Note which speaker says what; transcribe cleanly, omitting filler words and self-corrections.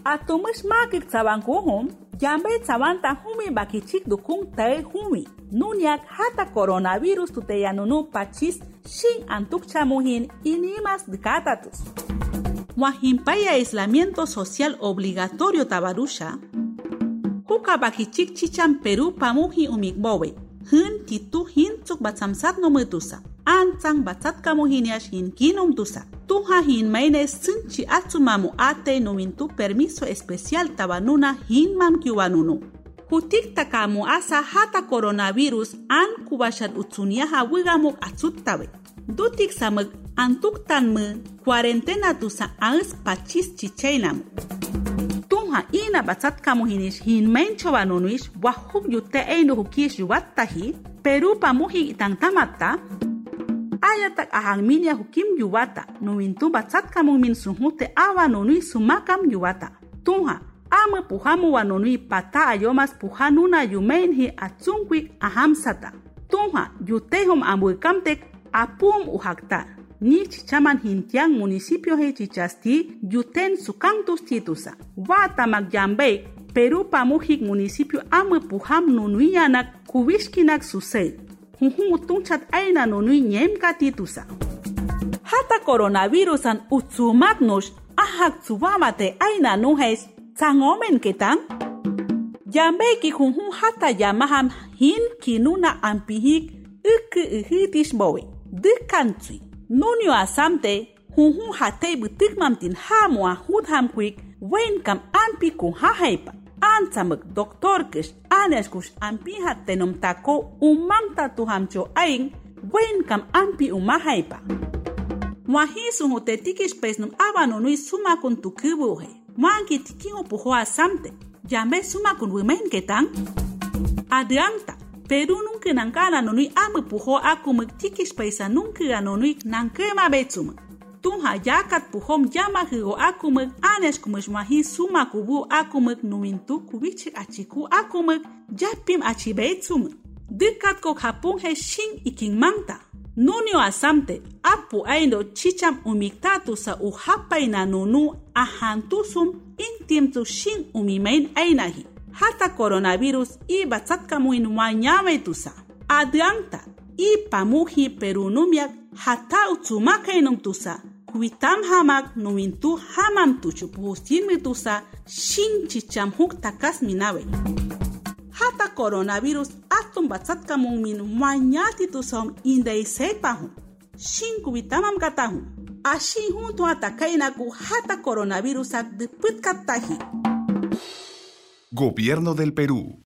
Speaker 1: Atomish makik tsabankuhum, jambe tsabanta humi bakichik dukung tae humi. Nunyak hata coronavirus tuteyanunu pachis shin antuk chamuhin inimas dikatatus. Wahimpaya aislamiento social obligatorio tabarusha. Huka bakichik chichan Perú pamuhi umikbowe. Hun titu hintuk batsamsat no mutusa. Antsang batsat kamuhiniash hin kinum tusa. Tuha hin maine sinchi atsumamu ate numintu permiso especial tabanuna hinman kiwanunu. Hutik takamu asa hata coronavirus an kubashat utsuniaha wigamuk atsuttawe. Dutik samuk antuk tanmu cuarentena tusa ans pachis chichainamu. Tunha ina batsat kamuhinish hin menchovanunuish wahuk yute einu hukish yuwattahi Peru pamuhi itangtamata ayatak ahangminia hukim yuwata numintu batsat kamumin sunhute awa nunui sumakam yuwata. Tunha ama puhamu wanunui pata ayomas puhanuna yumenhi atsunkwi ahamsata. Tunha yutehum ambuikamtek apum uhakta. Ni chichaman hintiang municipio he chichasti yuten sukantus titusa. Wata magyambei Peru pamuhik municipio ama puham nunuianak kubishkinak susei. Huhum tunchat aina nunui nyemka titusa. Hata coronavirusan utsumaknush ahak tsubamate aina nuhes tsangomen ketang. Yambei ki huhum hata yamaham hin kinuna ampihik ihitish bowe. Dikantsui. Nunio asamte, huhum hatei butikmamtin hamua hudham kwik, wen kam ampi kun hahaipa. Ansamuk doktor kish, aneskush ampi hatenum tako, umangta tuhamcho aing, wen kam ampi umahaipa. Wahisu hutetikish pesnum avanunui sumakun tukibuhe. Manki tikingo puho asamte, jambe sumakun wimen ketang. Adianta. Peru nunca nankana nonui amu puho akumuk tikish paisa nunca nonui nankema betsum. Tunha yakat puhom yama higo akumuk anes kumush mahi suma kubu akumuk numintu kubichik achiku akumuk yapim achibetsum. Dikat ko hapun he shin iking mangta. Nunio asamte apu aindo chicham umiktatu sa uhapaina nunu ahantusum intimtu shin umimain ainahi. Hata coronavirus i batsatkamuin wanyame tusa. Adianta i pamuhi perunumiak hata utsumakainum tusa. Kuitam hamak numintu hamam tuchupuhustinmi tusa shin chicham huk takas minawe. Hata coronavirus atum batsatkamun min wanyati tusam indai sepahum. Shin kuitamam katahum. Ashin junto atakainaku hata coronavirus ak diput katahi.
Speaker 2: Gobierno del Perú.